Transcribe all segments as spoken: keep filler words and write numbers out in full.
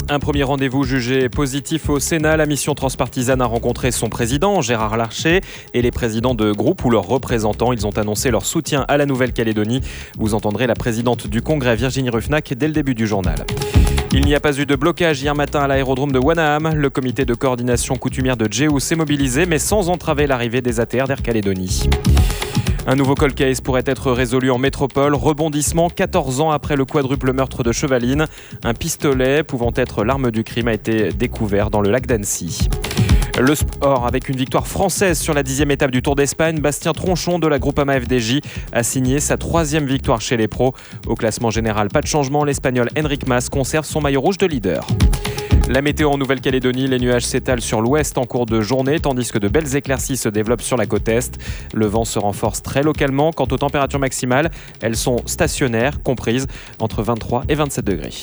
Un premier rendez-vous jugé positif au Sénat. La mission transpartisane a rencontré son président, Gérard Larcher, et les présidents de groupes ou leurs représentants. Ils ont annoncé leur soutien à la Nouvelle-Calédonie. Vous entendrez la présidente du Congrès, Virginie Ruffnac, dès le début du journal. Il n'y a pas eu de blocage hier matin à l'aérodrome de Wanaham. Le comité de coordination coutumière de J E U s'est mobilisé, mais sans entraver l'arrivée des A T R d'Air Calédonie. Un nouveau cold case pourrait être résolu en métropole. Rebondissement quatorze ans après le quadruple meurtre de Chevaline. Un pistolet pouvant être l'arme du crime a été découvert dans le lac d'Annecy. Le sport avec une victoire française sur la dixième étape du Tour d'Espagne. Bastien Tronchon de la Groupama F D J a signé sa troisième victoire chez les pros. Au classement général, pas de changement. L'Espagnol Enric Mas conserve son maillot rouge de leader. La météo en Nouvelle-Calédonie, les nuages s'étalent sur l'ouest en cours de journée, tandis que de belles éclaircies se développent sur la côte est. Le vent se renforce très localement. Quant aux températures maximales, elles sont stationnaires, comprises entre vingt-trois et vingt-sept degrés.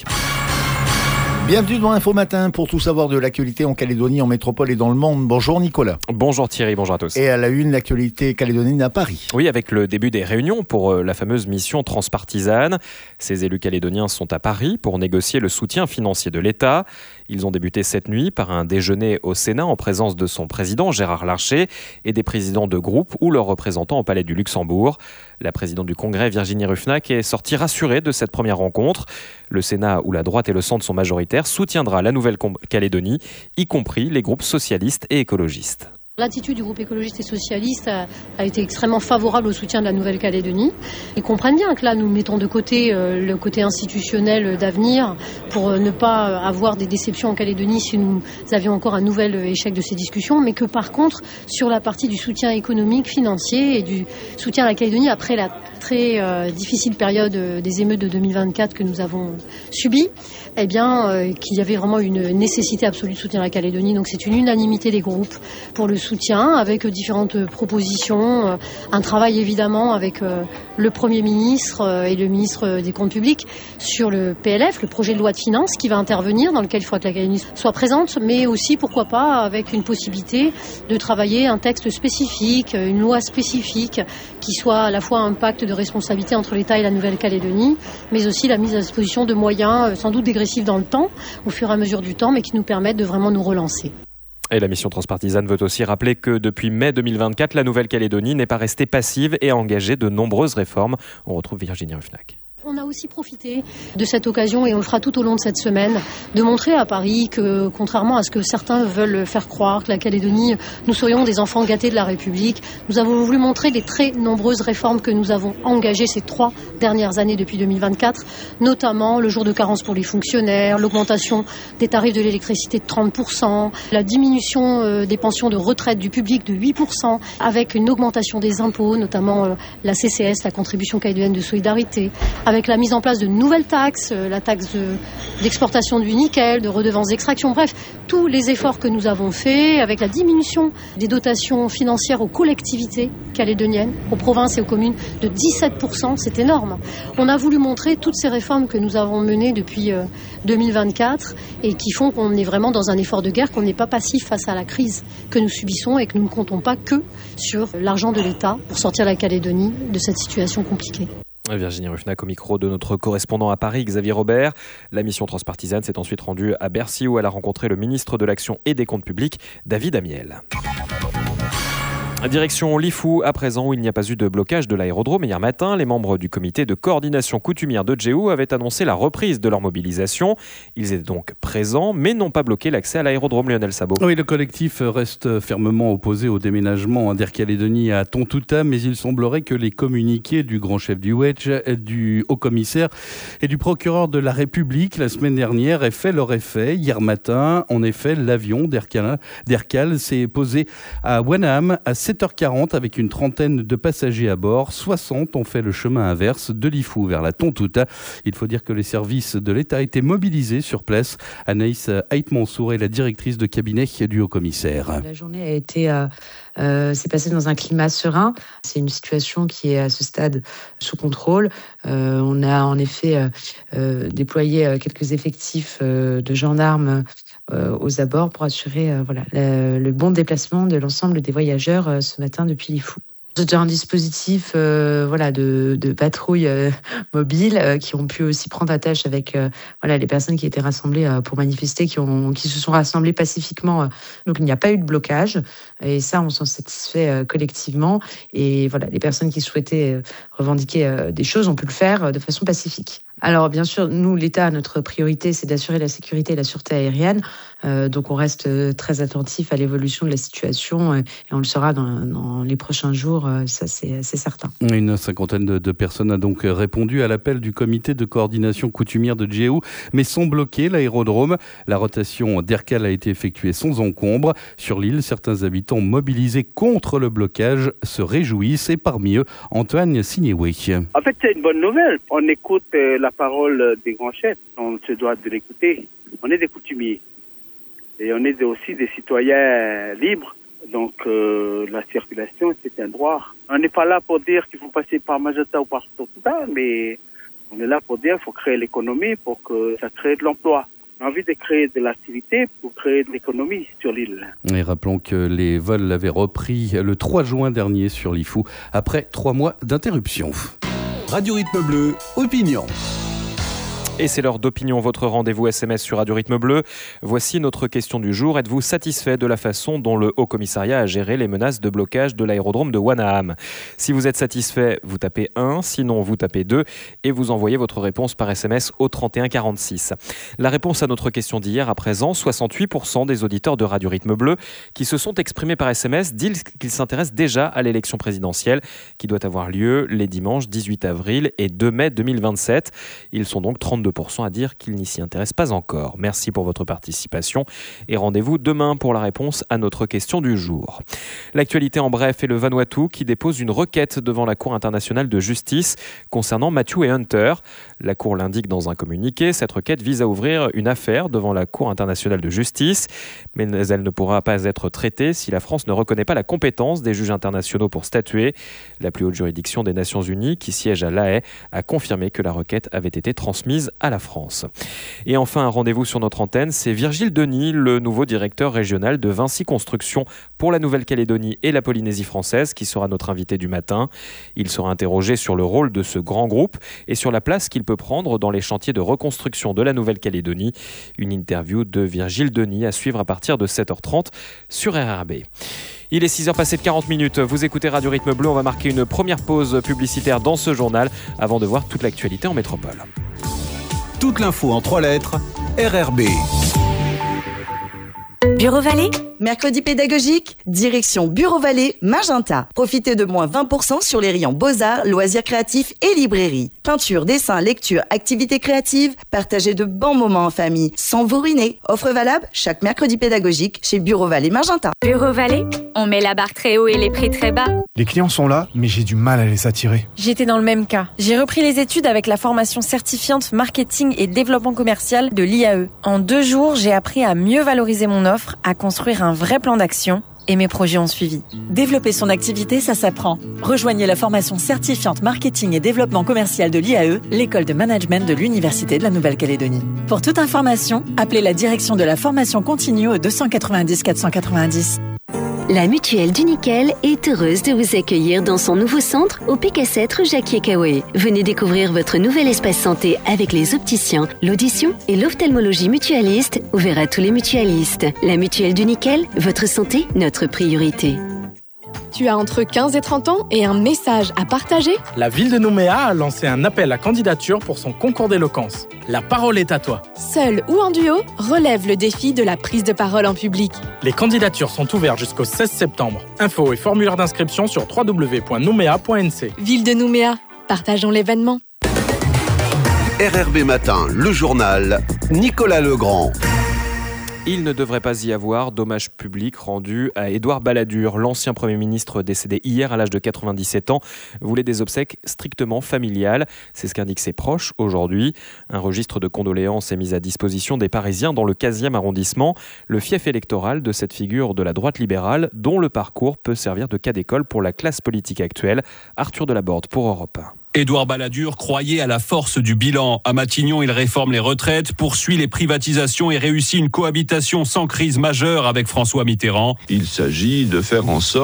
Bienvenue dans Info Matin pour tout savoir de l'actualité en Calédonie, en métropole et dans le monde. Bonjour Nicolas. Bonjour Thierry, bonjour à tous. Et à la une, l'actualité calédonienne à Paris. Oui, avec le début des réunions pour la fameuse mission transpartisane. Ces élus calédoniens sont à Paris pour négocier le soutien financier de l'État. Ils ont débuté cette nuit par un déjeuner au Sénat en présence de son président Gérard Larcher et des présidents de groupes ou leurs représentants au Palais du Luxembourg. La présidente du Congrès, Virginie Ruffnac, est sortie rassurée de cette première rencontre. Le Sénat, où la droite et le centre sont majoritaires, soutiendra la Nouvelle-Calédonie, y compris les groupes socialistes et écologistes. L'attitude du groupe écologiste et socialiste a, a été extrêmement favorable au soutien de la Nouvelle-Calédonie. Ils comprennent bien que là, nous mettons de côté euh, le côté institutionnel d'avenir pour euh, ne pas avoir des déceptions en Calédonie si nous avions encore un nouvel échec de ces discussions, mais que par contre, sur la partie du soutien économique, financier et du soutien à la Calédonie après la très euh, difficile période euh, des émeutes de deux mille vingt-quatre que nous avons subie, eh bien, euh, qu'il y avait vraiment une nécessité absolue de soutien à la Calédonie. Donc c'est une unanimité des groupes pour le soutien avec différentes propositions, un travail évidemment avec le Premier ministre et le ministre des Comptes publics sur le P L F, le projet de loi de finances qui va intervenir, dans lequel il faudra que la Calédonie soit présente, mais aussi pourquoi pas avec une possibilité de travailler un texte spécifique, une loi spécifique qui soit à la fois un pacte de responsabilité entre l'État et la Nouvelle-Calédonie, mais aussi la mise à disposition de moyens sans doute dégressifs dans le temps, au fur et à mesure du temps, mais qui nous permettent de vraiment nous relancer. Et la mission transpartisane veut aussi rappeler que depuis mai deux mille vingt-quatre, la Nouvelle-Calédonie n'est pas restée passive et a engagé de nombreuses réformes. On retrouve Virginie Ruffnac. On a aussi profité de cette occasion, et on le fera tout au long de cette semaine, de montrer à Paris que, contrairement à ce que certains veulent faire croire, que la Calédonie, nous serions des enfants gâtés de la République, nous avons voulu montrer les très nombreuses réformes que nous avons engagées ces trois dernières années depuis deux mille vingt-quatre, notamment le jour de carence pour les fonctionnaires, l'augmentation des tarifs de l'électricité de trente pour cent, la diminution des pensions de retraite du public de huit pour cent, avec une augmentation des impôts, notamment la C C S, la contribution calédonienne de solidarité, avec avec la mise en place de nouvelles taxes, la taxe de, d'exportation du nickel, de redevances d'extraction, bref, tous les efforts que nous avons faits, avec la diminution des dotations financières aux collectivités calédoniennes, aux provinces et aux communes de dix-sept pour cent, c'est énorme. On a voulu montrer toutes ces réformes que nous avons menées depuis euh, deux mille vingt-quatre et qui font qu'on est vraiment dans un effort de guerre, qu'on n'est pas passif face à la crise que nous subissons et que nous ne comptons pas que sur l'argent de l'État pour sortir la Calédonie de cette situation compliquée. Virginie Ruffnac au micro de notre correspondant à Paris, Xavier Robert. La mission transpartisane s'est ensuite rendue à Bercy où elle a rencontré le ministre de l'Action et des Comptes publics, David Amiel. Direction Lifou, à présent où il n'y a pas eu de blocage de l'aérodrome hier matin, les membres du comité de coordination coutumière de J E U avaient annoncé la reprise de leur mobilisation. Ils étaient donc présents, mais n'ont pas bloqué l'accès à l'aérodrome. Lionel Sabot. Oui, le collectif reste fermement opposé au déménagement d'Air Calédonie à Tontouta, mais il semblerait que les communiqués du grand chef du Wedge, du haut-commissaire et du procureur de la République la semaine dernière aient fait leur effet. Hier matin, en effet, l'avion d'Air Cal s'est posé à Wanaham à sept heures quarante avec une trentaine de passagers à bord. soixante ont fait le chemin inverse de Lifou vers la Tontouta. Il faut dire que les services de l'État étaient mobilisés sur place. Anaïs Haït-Mansour est la directrice de cabinet du haut-commissaire. La journée a été, euh, euh, s'est passée dans un climat serein. C'est une situation qui est à ce stade sous contrôle. Euh, on a en effet euh, euh, déployé quelques effectifs euh, de gendarmes euh, aux abords pour assurer euh, voilà, le, le bon déplacement de l'ensemble des voyageurs euh, ce matin depuis Lifou. C'est un dispositif euh, voilà, de, de patrouille euh, mobile euh, qui ont pu aussi prendre attache avec euh, voilà, les personnes qui étaient rassemblées euh, pour manifester, qui, ont, qui se sont rassemblées pacifiquement. Euh. Donc il n'y a pas eu de blocage et ça, on s'en satisfait euh, collectivement. Et voilà, les personnes qui souhaitaient euh, revendiquer euh, des choses ont pu le faire euh, de façon pacifique. Alors bien sûr, nous, l'État, notre priorité, c'est d'assurer la sécurité et la sûreté aérienne. Euh, donc on reste très attentif à l'évolution de la situation euh, et on le sera dans, dans les prochains jours, euh, ça c'est, c'est certain. Une cinquantaine de, de personnes a donc répondu à l'appel du comité de coordination coutumière de Djéou, mais sont bloqués l'aérodrome. La rotation d'Aircal a été effectuée sans encombre. Sur l'île, certains habitants mobilisés contre le blocage se réjouissent et parmi eux, Antoine Signéoué. En fait, c'est une bonne nouvelle. On écoute euh, la parole des grands chefs. On se doit de l'écouter. On est des coutumiers. Et on est aussi des citoyens libres. Donc, euh, la circulation, c'est un droit. On n'est pas là pour dire qu'il faut passer par Magenta ou par Tokuta, mais on est là pour dire qu'il faut créer l'économie pour que ça crée de l'emploi. On a envie de créer de l'activité pour créer de l'économie sur l'île. Et rappelons que les vols avaient repris le trois juin dernier sur Lifou, après trois mois d'interruption. Radio Rythme Bleu, opinion. Et c'est l'heure d'opinion, votre rendez-vous S M S sur Radio Rythme Bleu. Voici notre question du jour. Êtes-vous satisfait de la façon dont le Haut-Commissariat a géré les menaces de blocage de l'aérodrome de Wanaham ? Si vous êtes satisfait, vous tapez un, sinon vous tapez deux et vous envoyez votre réponse par S M S au trente et un quarante-six. La réponse à notre question d'hier à présent, soixante-huit pour cent des auditeurs de Radio Rythme Bleu qui se sont exprimés par S M S disent qu'ils s'intéressent déjà à l'élection présidentielle qui doit avoir lieu les dimanches dix-huit avril et deux mai deux mille vingt-sept. Ils sont donc trente-deux pour cent à dire qu'ils n'y s'y intéressent pas encore. Merci pour votre participation et rendez-vous demain pour la réponse à notre question du jour. L'actualité en bref est le Vanuatu qui dépose une requête devant la Cour internationale de justice concernant Matthew et Hunter. La Cour l'indique dans un communiqué. Cette requête vise à ouvrir une affaire devant la Cour internationale de justice, mais elle ne pourra pas être traitée si la France ne reconnaît pas la compétence des juges internationaux pour statuer. La plus haute juridiction des Nations Unies, qui siège à La Haye, a confirmé que la requête avait été transmise à la France. Et enfin, un rendez-vous sur notre antenne, c'est Virgile Denis, le nouveau directeur régional de Vinci Construction pour la Nouvelle-Calédonie et la Polynésie française, qui sera notre invité du matin. Il sera interrogé sur le rôle de ce grand groupe et sur la place qu'il peut prendre dans les chantiers de reconstruction de la Nouvelle-Calédonie. Une interview de Virgile Denis à suivre à partir de sept heures trente sur R R B. Il est six heures passées de quarante minutes. Vous écoutez Radio Rythme Bleu. On va marquer une première pause publicitaire dans ce journal avant de voir toute l'actualité en métropole. Toute l'info en trois lettres, R R B. Bureau Vallée, mercredi pédagogique, direction Bureau Vallée, Magenta. Profitez de moins vingt pour cent sur les rayons Beaux-Arts, loisirs créatifs et librairie. Peinture, dessin, lecture, activités créatives, partagez de bons moments en famille, sans vous ruiner. Offre valable chaque mercredi pédagogique chez Bureau Vallée, Magenta. Bureau Vallée, on met la barre très haut et les prix très bas. Les clients sont là, mais j'ai du mal à les attirer. J'étais dans le même cas. J'ai repris les études avec la formation certifiante marketing et développement commercial de l'I A E. En deux jours, j'ai appris à mieux valoriser mon offre, à construire un vrai plan d'action et mes projets ont suivi. Développer son activité, ça s'apprend. Rejoignez la formation certifiante marketing et développement commercial de l'I A E, l'école de management de l'Université de la Nouvelle-Calédonie. Pour toute information, appelez la direction de la formation continue au deux cent quatre-vingt-dix quatre cent quatre-vingt-dix. La Mutuelle du Nickel est heureuse de vous accueillir dans son nouveau centre au P K sept rue Jacques-Yekawé. Venez découvrir votre nouvel espace santé avec les opticiens, l'audition et l'ophtalmologie mutualiste ouvert à tous les mutualistes. La Mutuelle du Nickel, votre santé, notre priorité. Tu as entre quinze et trente ans et un message à partager ? La ville de Nouméa a lancé un appel à candidature pour son concours d'éloquence. La parole est à toi. Seul ou en duo, relève le défi de la prise de parole en public. Les candidatures sont ouvertes jusqu'au seize septembre. Infos et formulaire d'inscription sur w w w point nouméa point n c. Ville de Nouméa, partageons l'événement. R R B Matin, le journal, Nicolas Legrand. Il ne devrait pas y avoir d'hommage public rendu à Édouard Balladur. L'ancien Premier ministre décédé hier à l'âge de quatre-vingt-dix-sept ans voulait des obsèques strictement familiales. C'est ce qu'indiquent ses proches aujourd'hui. Un registre de condoléances est mis à disposition des Parisiens dans le quinzième arrondissement, le fief électoral de cette figure de la droite libérale dont le parcours peut servir de cas d'école pour la classe politique actuelle. Arthur Delaborde pour Europe un. Édouard Balladur croyait à la force du bilan. À Matignon, il réforme les retraites, poursuit les privatisations et réussit une cohabitation sans crise majeure avec François Mitterrand. Il s'agit de faire en sorte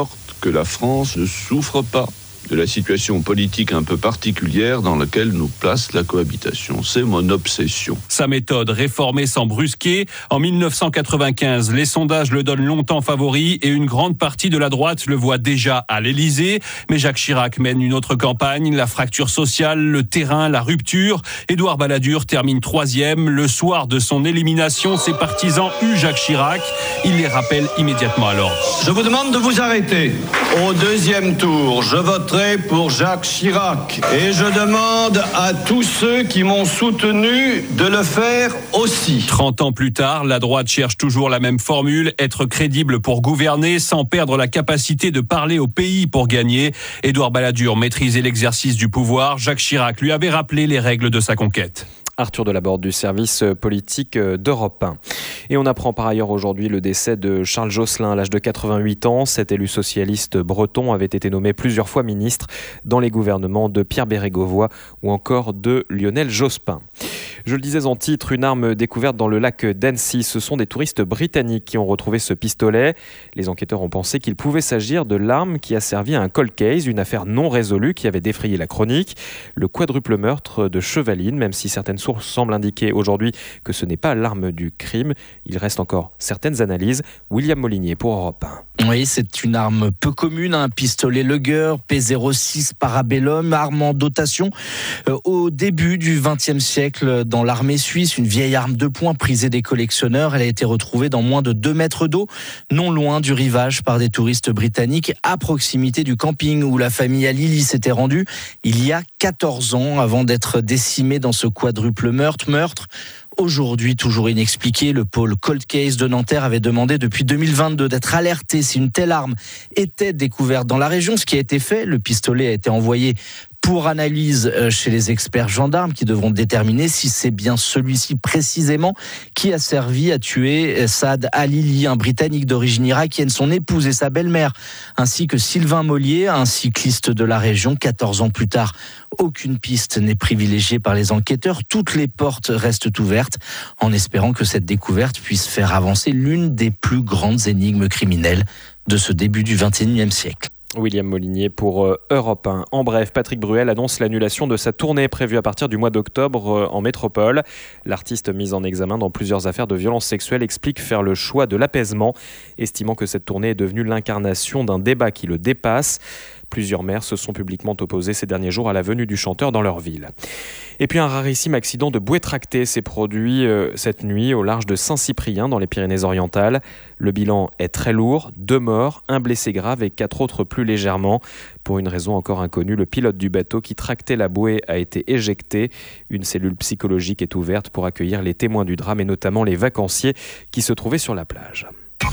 que la France ne souffre pas de la situation politique un peu particulière dans laquelle nous place la cohabitation. C'est mon obsession. Sa méthode, réformer sans brusquer. En dix-neuf cent quatre-vingt-quinze, les sondages le donnent longtemps favori et une grande partie de la droite le voit déjà à l'Élysée. Mais Jacques Chirac mène une autre campagne, la fracture sociale, le terrain, la rupture. Édouard Balladur termine troisième. Le soir de son élimination, ses partisans huent Jacques Chirac. Il les rappelle immédiatement à l'ordre. Je vous demande de vous arrêter. Au deuxième tour, je voterai pour Jacques Chirac. Et je demande à tous ceux qui m'ont soutenu de le faire aussi. trente ans plus tard, la droite cherche toujours la même formule, être crédible pour gouverner sans perdre la capacité de parler au pays pour gagner. Édouard Balladur maîtrisait l'exercice du pouvoir. Jacques Chirac lui avait rappelé les règles de sa conquête. Arthur Delaborde du service politique d'Europe un. Et on apprend par ailleurs aujourd'hui le décès de Charles Josselin à l'âge de quatre-vingt-huit ans. Cet élu socialiste breton avait été nommé plusieurs fois ministre dans les gouvernements de Pierre Bérégovoy ou encore de Lionel Jospin. Je le disais en titre, une arme découverte dans le lac d'Annecy. Ce sont des touristes britanniques qui ont retrouvé ce pistolet. Les enquêteurs ont pensé qu'il pouvait s'agir de l'arme qui a servi à un cold case, une affaire non résolue qui avait défrayé la chronique. Le quadruple meurtre de Chevaline, même si certaines sources semblent indiquer aujourd'hui que ce n'est pas l'arme du crime. Il reste encore certaines analyses. William Molinier pour Europe un. Oui, c'est une arme peu commune, un pistolet Luger P zéro six Parabellum, arme en dotation euh, au début du vingtième siècle dans l'armée suisse, une vieille arme de poing prisée des collectionneurs. Elle a été retrouvée dans moins de deux mètres d'eau, non loin du rivage par des touristes britanniques, à proximité du camping où la famille Alili s'était rendue il y a quatorze ans avant d'être décimée dans ce quadruple meurtre. Meurtre Aujourd'hui, toujours inexpliqué, le pôle Cold Case de Nanterre avait demandé depuis deux mille vingt-deux d'être alerté si une telle arme était découverte dans la région, ce qui a été fait. Le pistolet a été envoyé pour analyse chez les experts gendarmes qui devront déterminer si c'est bien celui-ci précisément qui a servi à tuer Saad Alili, un Britannique d'origine irakienne, son épouse et sa belle-mère, ainsi que Sylvain Mollier, un cycliste de la région. quatorze ans plus tard, aucune piste n'est privilégiée par les enquêteurs. Toutes les portes restent ouvertes en espérant que cette découverte puisse faire avancer l'une des plus grandes énigmes criminelles de ce début du vingt et unième siècle. William Molinier pour Europe un. En bref, Patrick Bruel annonce l'annulation de sa tournée prévue à partir du mois d'octobre en métropole. L'artiste mis en examen dans plusieurs affaires de violences sexuelles explique faire le choix de l'apaisement, estimant que cette tournée est devenue l'incarnation d'un débat qui le dépasse. Plusieurs maires se sont publiquement opposés ces derniers jours à la venue du chanteur dans leur ville. Et puis un rarissime accident de bouée tractée s'est produit euh, cette nuit au large de Saint-Cyprien dans les Pyrénées-Orientales. Le bilan est très lourd, deux morts, un blessé grave et quatre autres plus légèrement. Pour une raison encore inconnue, le pilote du bateau qui tractait la bouée a été éjecté. Une cellule psychologique est ouverte pour accueillir les témoins du drame et notamment les vacanciers qui se trouvaient sur la plage.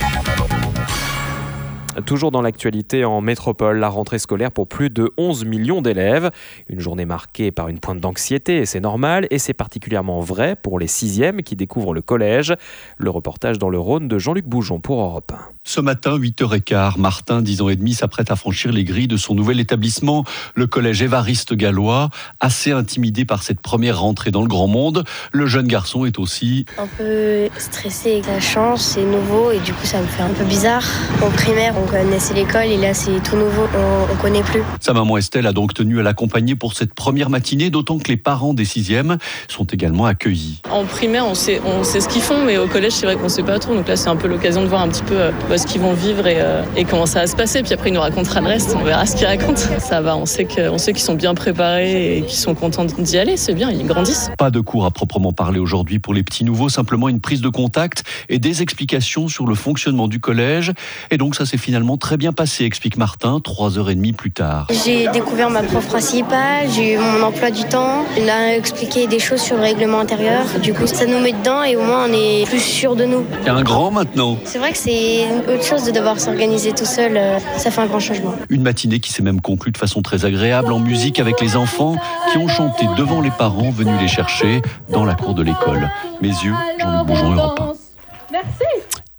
Toujours dans l'actualité en métropole, la rentrée scolaire pour plus de onze millions d'élèves. Une journée marquée par une pointe d'anxiété et c'est normal. Et c'est particulièrement vrai pour les sixièmes qui découvrent le collège. Le reportage dans le Rhône de Jean-Luc Boujon pour Europe un. Ce matin, huit heures quinze, Martin, dix ans et demi, s'apprête à franchir les grilles de son nouvel établissement, le collège Évariste Gallois. Assez intimidé par cette première rentrée dans le grand monde, le jeune garçon est aussi un peu stressé. Ça change, c'est nouveau et du coup ça me fait un peu bizarre. En primaire, on connaissait l'école et là c'est tout nouveau, on, on connaît plus. Sa maman Estelle a donc tenu à l'accompagner pour cette première matinée, d'autant que les parents des sixièmes sont également accueillis. En primaire, on sait, on sait ce qu'ils font, mais au collège, c'est vrai qu'on sait pas trop. Donc là, c'est un peu l'occasion de voir un petit peu euh, ce qu'ils vont vivre et, euh, et comment ça va se passer. Puis après, il nous racontera le reste, on verra ce qu'il raconte. Ça va, on sait, que, on sait qu'ils sont bien préparés et qu'ils sont contents d'y aller, c'est bien, ils grandissent. Pas de cours à proprement parler aujourd'hui pour les petits nouveaux, simplement une prise de contact et des explications sur le fonctionnement du collège. Et donc ça s'est finalement très bien passé, explique Martin, trois heures et demie plus tard. J'ai découvert ma prof principale, j'ai eu mon emploi du temps, elle a expliqué des choses sur le règlement intérieur. Du coup, ça nous met dedans et au moins on est plus sûr de nous. Il y a un grand maintenant. C'est vrai que c'est autre chose de devoir s'organiser tout seul, ça fait un grand changement. Une matinée qui s'est même conclue de façon très agréable en musique avec les enfants qui ont chanté devant les parents venus les chercher dans la cour de l'école. Mes yeux, Jean-Luc Boujon, Europe un. Merci.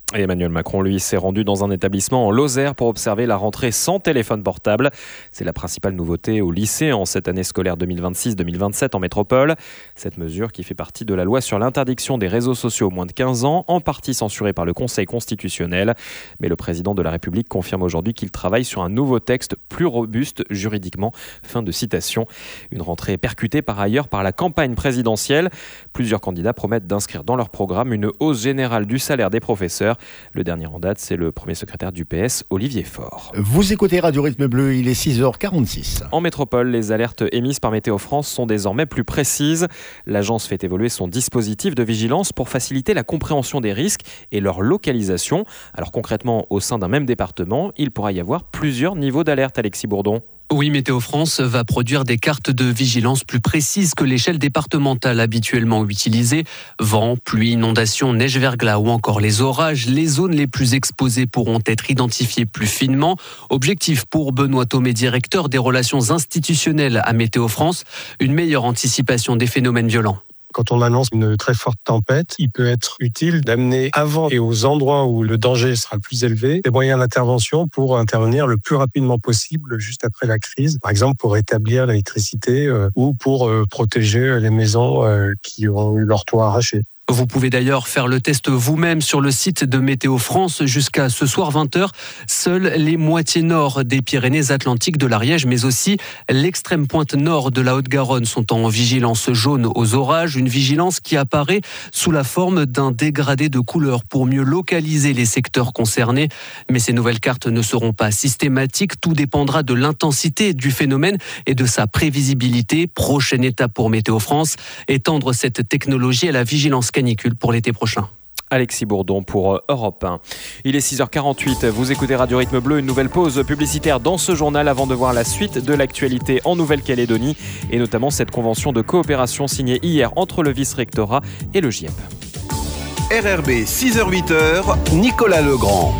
Et Emmanuel Macron, lui, s'est rendu dans un établissement en Lozère pour observer la rentrée sans téléphone portable. C'est la principale nouveauté au lycée en cette année scolaire deux mille vingt-six deux mille vingt-sept en métropole. Cette mesure qui fait partie de la loi sur l'interdiction des réseaux sociaux aux moins de quinze ans, en partie censurée par le Conseil constitutionnel. Mais le président de la République confirme aujourd'hui qu'il travaille sur un nouveau texte plus robuste juridiquement. Fin de citation. Une rentrée percutée par ailleurs par la campagne présidentielle. Plusieurs candidats promettent d'inscrire dans leur programme une hausse générale du salaire des professeurs. Le dernier en date, c'est le premier secrétaire du P S, Olivier Faure. Vous écoutez Radio Rythme Bleu, il est six heures quarante-six. En métropole, les alertes émises par Météo France sont désormais plus précises. L'agence fait évoluer son dispositif de vigilance pour faciliter la compréhension des risques et leur localisation. Alors concrètement, au sein d'un même département, il pourra y avoir plusieurs niveaux d'alerte, Alexis Bourdon. Oui, Météo France va produire des cartes de vigilance plus précises que l'échelle départementale habituellement utilisée. Vent, pluie, inondations, neige-verglas ou encore les orages, les zones les plus exposées pourront être identifiées plus finement. Objectif pour Benoît Thomé, directeur des relations institutionnelles à Météo France, une meilleure anticipation des phénomènes violents. Quand on annonce une très forte tempête, il peut être utile d'amener avant et aux endroits où le danger sera le plus élevé des moyens d'intervention pour intervenir le plus rapidement possible juste après la crise. Par exemple, pour rétablir l'électricité euh, ou pour euh, protéger les maisons euh, qui ont eu leur toit arraché. Vous pouvez d'ailleurs faire le test vous-même sur le site de Météo France jusqu'à ce soir vingt heures. Seules les moitiés nord des Pyrénées-Atlantiques, de l'Ariège, mais aussi l'extrême pointe nord de la Haute-Garonne sont en vigilance jaune aux orages. Une vigilance qui apparaît sous la forme d'un dégradé de couleur pour mieux localiser les secteurs concernés. Mais ces nouvelles cartes ne seront pas systématiques. Tout dépendra de l'intensité du phénomène et de sa prévisibilité. Prochaine étape pour Météo France, étendre cette technologie à la vigilance canicule pour l'été prochain. Alexis Bourdon pour Europe un. Il est six heures quarante-huit, vous écoutez Radio Rythme Bleu, une nouvelle pause publicitaire dans ce journal avant de voir la suite de l'actualité en Nouvelle-Calédonie et notamment cette convention de coopération signée hier entre le vice-rectorat et le G I E P. R R B, six heures huit, Nicolas Legrand.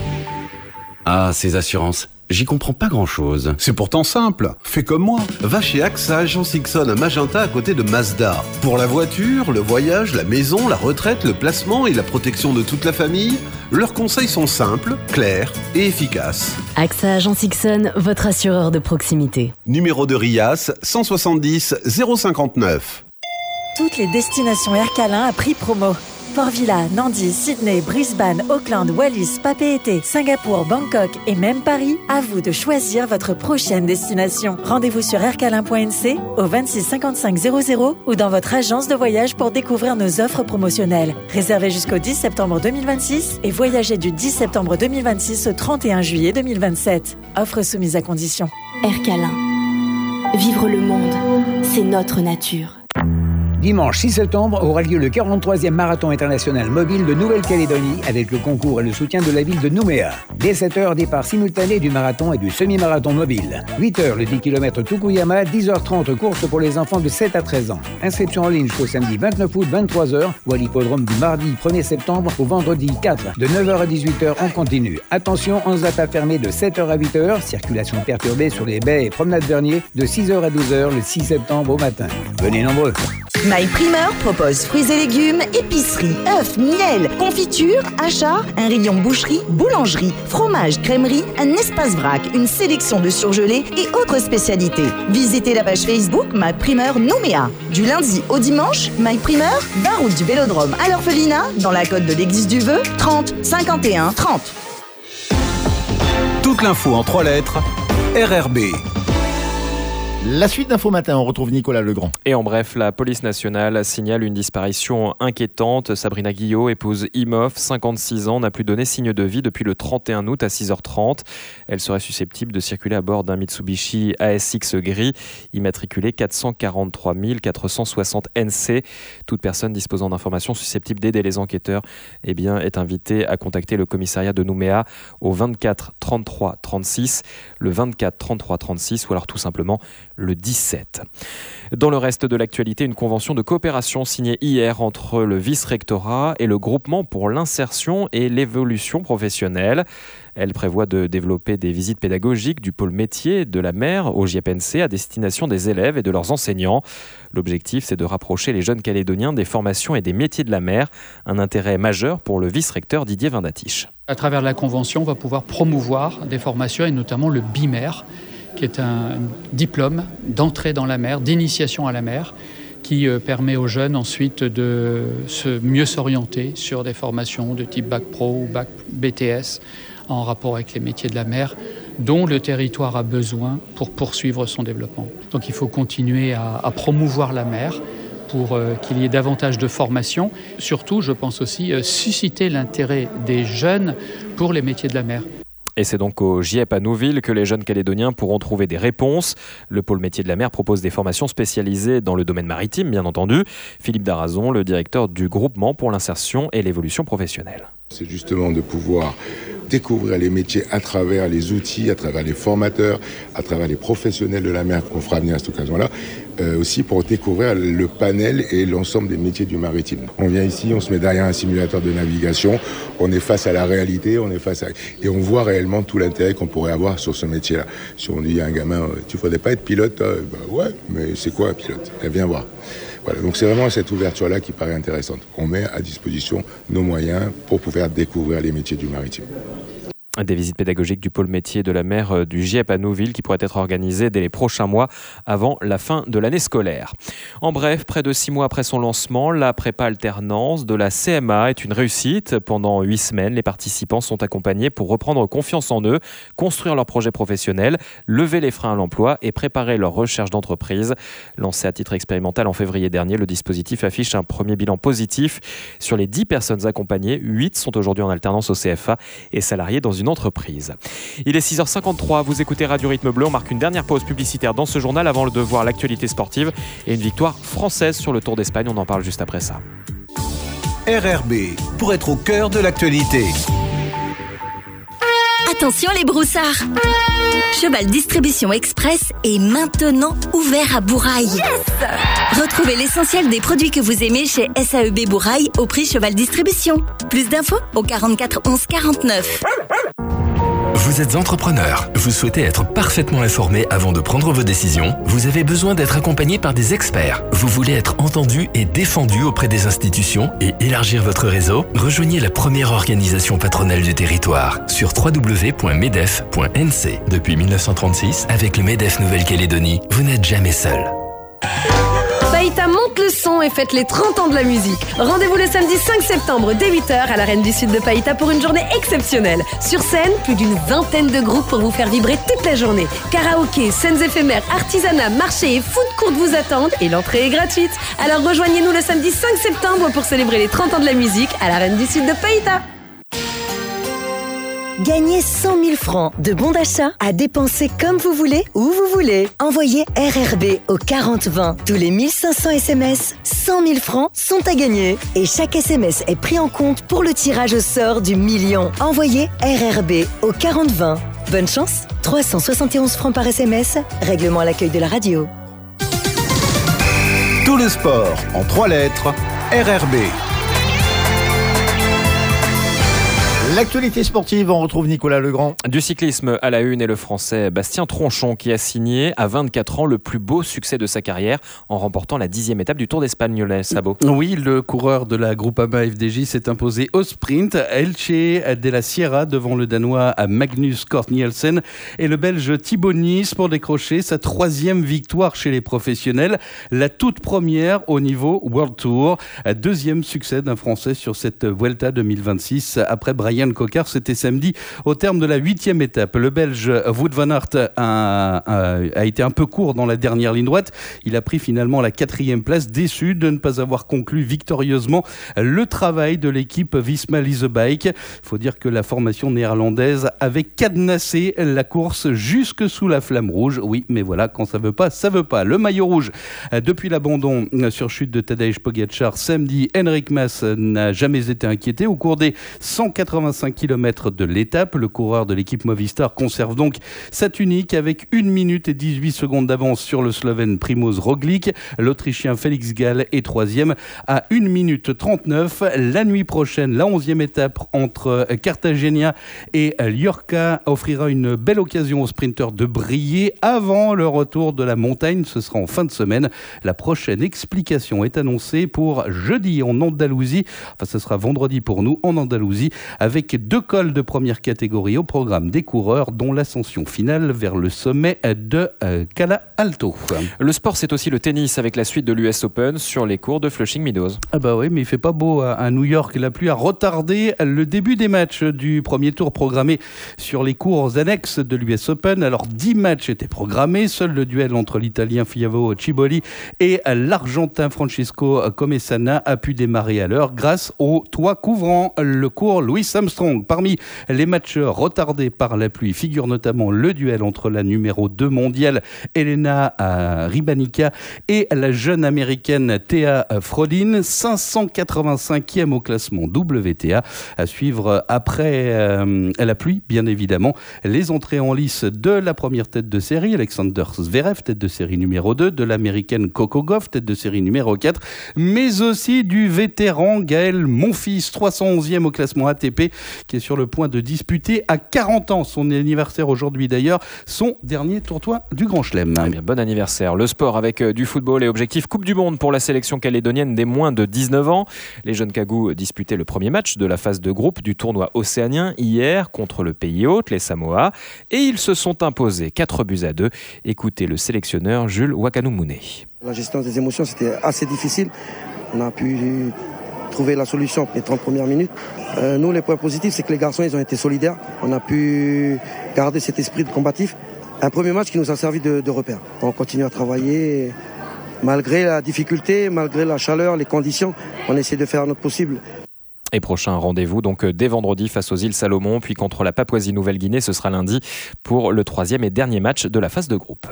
Ah, ces assurances. J'y comprends pas grand-chose. C'est pourtant simple. Fais comme moi. Va chez A X A Agence Ixon à Magenta à côté de Mazda. Pour la voiture, le voyage, la maison, la retraite, le placement et la protection de toute la famille, leurs conseils sont simples, clairs et efficaces. A X A Agence Ixon, votre assureur de proximité. Numéro de RIAS cent soixante-dix zéro cinquante-neuf. Toutes les destinations Aircalin à prix promo. Port Vila, Nandi, Sydney, Brisbane, Auckland, Wallis, Papeete, Singapour, Bangkok et même Paris, à vous de choisir votre prochaine destination. Rendez-vous sur aircalin point n c au vingt-six cinquante-cinq zéro zéro ou dans votre agence de voyage pour découvrir nos offres promotionnelles. Réservez jusqu'au dix septembre deux mille vingt-six et voyagez du dix septembre deux mille vingt-six au trente et un juillet deux mille vingt-sept. Offre soumise à condition. Aircalin. Vivre le monde, c'est notre nature. Dimanche six septembre aura lieu le quarante-troisième Marathon international mobile de Nouvelle-Calédonie avec le concours et le soutien de la ville de Nouméa. Dès sept heures, départ simultané du marathon et du semi-marathon mobile. huit heures, le dix kilomètres Tukuyama, dix heures trente, course pour les enfants de sept à treize ans. Inscription en ligne jusqu'au samedi vingt-neuf août, vingt-trois heures, ou à l'hippodrome du mardi premier septembre au vendredi quatre, de neuf heures à dix-huit heures en continu. Attention, Anzata fermé de sept heures à huit heures, circulation perturbée sur les baies et promenades Vernier de six heures à douze heures le six septembre au matin. Venez nombreux. My Primeur propose fruits et légumes, épicerie, œufs, miel, confiture, achats, un rayon boucherie, boulangerie, fromage, crèmerie, un espace vrac, une sélection de surgelés et autres spécialités. Visitez la page Facebook My Primeur Nouméa. Du lundi au dimanche, My Primeur, vingt route du Vélodrome à l'Orphelinat, dans la côte de l'Église du Vœu, trente cinquante et un trente. Toute l'info en trois lettres, R R B. La suite d'Info Matin, on retrouve Nicolas Legrand. Et en bref, la police nationale signale une disparition inquiétante. Sabrina Guillot, épouse Imhoff, cinquante-six ans, n'a plus donné signe de vie depuis le trente et un août à six heures trente. Elle serait susceptible de circuler à bord d'un Mitsubishi A S X gris, immatriculé quatre cent quarante-trois mille quatre cent soixante N C. Toute personne disposant d'informations susceptibles d'aider les enquêteurs eh bien, est invitée à contacter le commissariat de Nouméa au vingt-quatre trente-trois trente-six, le vingt-quatre trente-trois trente-six ou alors tout simplement le dix-sept. Dans le reste de l'actualité, une convention de coopération signée hier entre le vice-rectorat et le groupement pour l'insertion et l'évolution professionnelle. Elle prévoit de développer des visites pédagogiques du pôle métier de la mer au J P N C à destination des élèves et de leurs enseignants. L'objectif, c'est de rapprocher les jeunes Calédoniens des formations et des métiers de la mer, un intérêt majeur pour le vice-recteur Didier Vindatich. À travers la convention, on va pouvoir promouvoir des formations et notamment le B I M E R, qui est un diplôme d'entrée dans la mer, d'initiation à la mer, qui permet aux jeunes ensuite de se mieux s'orienter sur des formations de type bac pro ou bac B T S en rapport avec les métiers de la mer, dont le territoire a besoin pour poursuivre son développement. Donc il faut continuer à, à promouvoir la mer pour euh, qu'il y ait davantage de formations. Surtout, je pense aussi, euh, susciter l'intérêt des jeunes pour les métiers de la mer. Et c'est donc au J E P à Nouville que les jeunes Calédoniens pourront trouver des réponses. Le pôle métier de la mer propose des formations spécialisées dans le domaine maritime, bien entendu. Philippe Darazon, le directeur du groupement pour l'insertion et l'évolution professionnelle. C'est justement de pouvoir découvrir les métiers à travers les outils, à travers les formateurs, à travers les professionnels de la mer qu'on fera venir à cette occasion-là, euh, aussi pour découvrir le panel et l'ensemble des métiers du maritime. On vient ici, on se met derrière un simulateur de navigation, on est face à la réalité, on est face à... et on voit réellement tout l'intérêt qu'on pourrait avoir sur ce métier-là. Si on dit à un gamin, tu ne faudrais pas être pilote, euh, bah ouais, mais c'est quoi un pilote ? Eh, viens voir. Voilà, donc c'est vraiment cette ouverture-là qui paraît intéressante. On met à disposition nos moyens pour pouvoir découvrir les métiers du maritime. Des visites pédagogiques du pôle métier de la mer du J E P à Nouville qui pourraient être organisées dès les prochains mois avant la fin de l'année scolaire. En bref, près de six mois après son lancement, la prépa alternance de la C M A est une réussite. Pendant huit semaines, les participants sont accompagnés pour reprendre confiance en eux, construire leur projet professionnel, lever les freins à l'emploi et préparer leur recherche d'entreprise. Lancé à titre expérimental en février dernier, le dispositif affiche un premier bilan positif. Sur les dix personnes accompagnées, huit sont aujourd'hui en alternance au C F A et salariés dans une entreprise. Il est six heures cinquante-trois, vous écoutez Radio Rythme Bleu, on marque une dernière pause publicitaire dans ce journal avant de voir l'actualité sportive et une victoire française sur le Tour d'Espagne, on en parle juste après ça. R R B, pour être au cœur de l'actualité. Attention les broussards! Cheval Distribution Express est maintenant ouvert à Bourail. Yes! Retrouvez l'essentiel des produits que vous aimez chez S A E B Bourail au prix Cheval Distribution. Plus d'infos au quarante-quatre onze quarante-neuf. Vous êtes entrepreneur, vous souhaitez être parfaitement informé avant de prendre vos décisions, vous avez besoin d'être accompagné par des experts, vous voulez être entendu et défendu auprès des institutions et élargir votre réseau, rejoignez la première organisation patronale du territoire sur w w w point medef point n c. Depuis dix-neuf cent trente-six, avec le MEDEF Nouvelle-Calédonie, vous n'êtes jamais seul. Païta monte le son et fête les trente ans de la musique. Rendez-vous le samedi cinq septembre dès huit heures à l'Arène du Sud de Païta pour une journée exceptionnelle. Sur scène, plus d'une vingtaine de groupes pour vous faire vibrer toute la journée. Karaoké, scènes éphémères, artisanat, marché et food court vous attendent et l'entrée est gratuite. Alors rejoignez-nous le samedi cinq septembre pour célébrer les trente ans de la musique à l'Arène du Sud de Païta. Gagnez cent mille francs de bons d'achat à dépenser comme vous voulez, où vous voulez. Envoyez R R B au quarante vingt. Tous les mille cinq cents S M S, cent mille francs sont à gagner. Et chaque S M S est pris en compte pour le tirage au sort du million. Envoyez R R B au quarante vingt. Bonne chance, trois cent soixante et onze francs par S M S. Règlement à l'accueil de la radio. Tout le sport en trois lettres, R R B. L'actualité sportive, on retrouve Nicolas Legrand. Du cyclisme à la une et le français Bastien Tronchon qui a signé à vingt-quatre ans le plus beau succès de sa carrière en remportant la dixième étape du Tour d'Espagne, Lionel Sabot. Oui, le coureur de la Groupama F D J s'est imposé au sprint à Elche de la Sierra devant le Danois Magnus Cort Nielsen et le Belge Thibaut Nice pour décrocher sa troisième victoire chez les professionnels, la toute première au niveau World Tour. Deuxième succès d'un Français sur cette Vuelta deux mille vingt-six après Brian Cocard, c'était samedi au terme de la huitième étape. Le Belge Wout van Aert a, a, a été un peu court dans la dernière ligne droite. Il a pris finalement la quatrième place, déçu de ne pas avoir conclu victorieusement le travail de l'équipe Visma Lease Bike. Il faut dire que la formation néerlandaise avait cadenassé la course jusque sous la flamme rouge. Oui, mais voilà, quand ça veut pas, ça veut pas. Le maillot rouge, depuis l'abandon sur chute de Tadej Pogačar samedi, Enric Mas n'a jamais été inquiété. Au cours des cent quatre-vingts quatre-vingt-cinq kilomètres de l'étape. Le coureur de l'équipe Movistar conserve donc sa tunique avec une minute et dix-huit secondes d'avance sur le Slovène Primož Roglič. L'Autrichien Félix Gall est troisième à une minute trente-neuf. La nuit prochaine, la onzième étape entre Cartagena et Llorca offrira une belle occasion aux sprinteurs de briller avant le retour de la montagne. Ce sera en fin de semaine. La prochaine explication est annoncée pour jeudi en Andalousie. Enfin, ce sera vendredi pour nous en Andalousie, avec deux cols de première catégorie au programme des coureurs, dont l'ascension finale vers le sommet de euh, Cala Alto. Le sport, c'est aussi le tennis avec la suite de l'U S Open sur les cours de Flushing Meadows. Ah bah oui, mais il fait pas beau à, à New York. La pluie a retardé le début des matchs du premier tour programmé sur les cours annexes de l'U S Open. Alors, dix matchs étaient programmés. Seul le duel entre l'Italien Filiavo Ciboli et l'Argentin Francisco Comesana a pu démarrer à l'heure grâce au toit couvrant le cours Louis Armstrong. Parmi les matchs retardés par la pluie figure notamment le duel entre la numéro deux mondiale Elena Rybanica et la jeune américaine Thea Frodin, cinq cent quatre-vingt-cinquième au classement W T A. À suivre après euh, la pluie, bien évidemment, les entrées en lice de la première tête de série, Alexander Zverev, tête de série numéro deux, de l'américaine Coco Gauff, tête de série numéro quatre, mais aussi du vétéran Gaël Monfils, trois cent onzième au classement A T P, qui est sur le point de disputer à quarante ans, son anniversaire aujourd'hui d'ailleurs, son dernier tournoi du Grand Chelem. Eh bien, bon anniversaire. Le sport avec du football et objectif Coupe du Monde pour la sélection calédonienne des moins de dix-neuf ans. Les jeunes Cagous disputaient le premier match de la phase de groupe du tournoi océanien hier contre le pays hôte, les Samoa, et ils se sont imposés quatre buts à deux. Écoutez le sélectionneur Jules Wakanumune. La gestion des émotions, c'était assez difficile. On a pu trouver la solution les trente premières minutes. Euh, nous, les points positifs, c'est que les garçons, ils ont été solidaires. On a pu garder cet esprit de combatif. Un premier match qui nous a servi de, de repère. On continue à travailler. Malgré la difficulté, malgré la chaleur, les conditions, on essaie de faire notre possible. Et prochain rendez-vous donc dès vendredi face aux îles Salomon, puis contre la Papouasie-Nouvelle-Guinée, ce sera lundi pour le troisième et dernier match de la phase de groupe.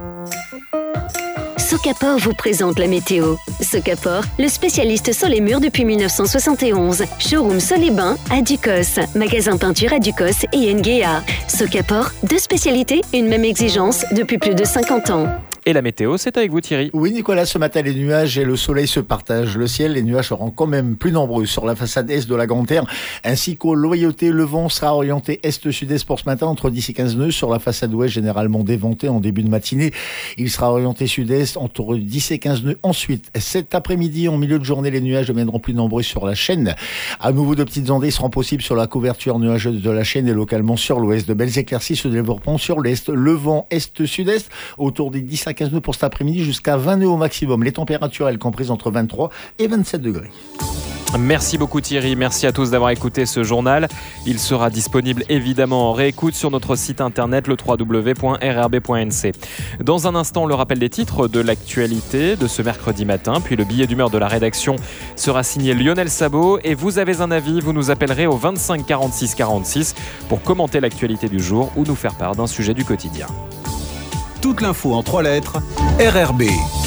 Socapor vous présente la météo. Socapor, le spécialiste sur les murs depuis mille neuf cent soixante et onze. Showroom Sol et Bain à Ducos. Magasin peinture à Ducos et Nguea. Socapor, deux spécialités, une même exigence depuis plus de cinquante ans. Et la météo, c'est avec vous Thierry. Oui Nicolas, ce matin les nuages et le soleil se partagent le ciel. Les nuages seront quand même plus nombreux sur la façade est de la Grande Terre, ainsi qu'au Loyauté. Le vent sera orienté est-sud-est pour ce matin entre dix et quinze nœuds. Sur la façade ouest, généralement déventé en début de matinée, il sera orienté sud-est entre dix et quinze nœuds. Ensuite, cet après-midi, en milieu de journée, les nuages deviendront plus nombreux sur la chaîne. À nouveau, de petites ondées seront possibles sur la couverture nuageuse de la chaîne et localement sur l'ouest. De belles éclaircies se développeront sur l'est. Le vent est-sud-est autour des dix à quinze nœuds pour cet après-midi, jusqu'à vingt nœuds au maximum. Les températures, elles comprises entre vingt-trois et vingt-sept degrés. Merci beaucoup Thierry, merci à tous d'avoir écouté ce journal. Il sera disponible évidemment en réécoute sur notre site internet le w w w point r r b point n c. Dans un instant, le rappel des titres de l'actualité de ce mercredi matin, puis le billet d'humeur de la rédaction sera signé Lionel Sabot. Et vous avez un avis, vous nous appellerez au vingt-cinq quarante-six quarante-six pour commenter l'actualité du jour ou nous faire part d'un sujet du quotidien. Toute l'info en trois lettres, R R B.